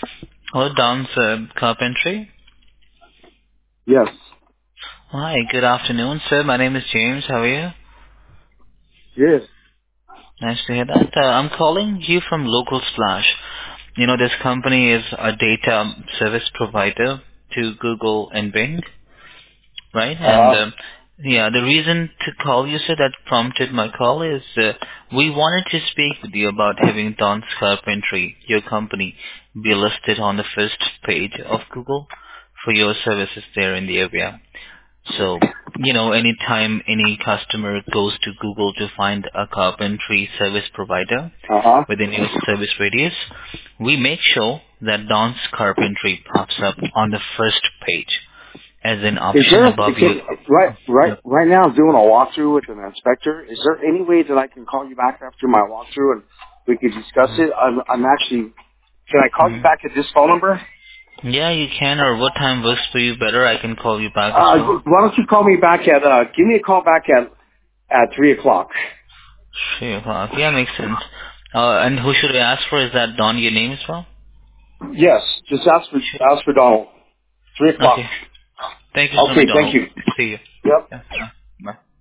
Hello, Don's Carpentry. Yes. Hi, good afternoon, sir. My name is James. How are you? Yes. Nice to hear that. I'm calling you from Local Splash. You know, this company is a data service provider to Google and Bing, right? And Uh-huh. yeah, the reason to call you, sir, that prompted my call is we wanted to speak with you about having Don's Carpentry, your company, be listed on the first page of Google for your services there in the area. So, anytime any customer goes to Google to find a carpentry service provider Uh-huh. within your service radius, we make sure that Don's Carpentry pops up on the first page as an Is option there, above you. right now I'm doing a walkthrough with an inspector. Is there any way that I can call you back after my walkthrough and we could discuss it? I'm actually, can I call you Mhm. back at this phone number? Yeah, you can, or what time works for you better, I can call you back as well. Why don't you call me back give me a call back at 3 o'clock. 3 o'clock. Yeah, makes sense. And who should I ask for? Is that Don your name as well? Yes, just Sure. ask for Donald. 3 o'clock. Okay. Thank you so much, Okay, thank Donald. you. See you. Yep. Yeah. Bye. Bye.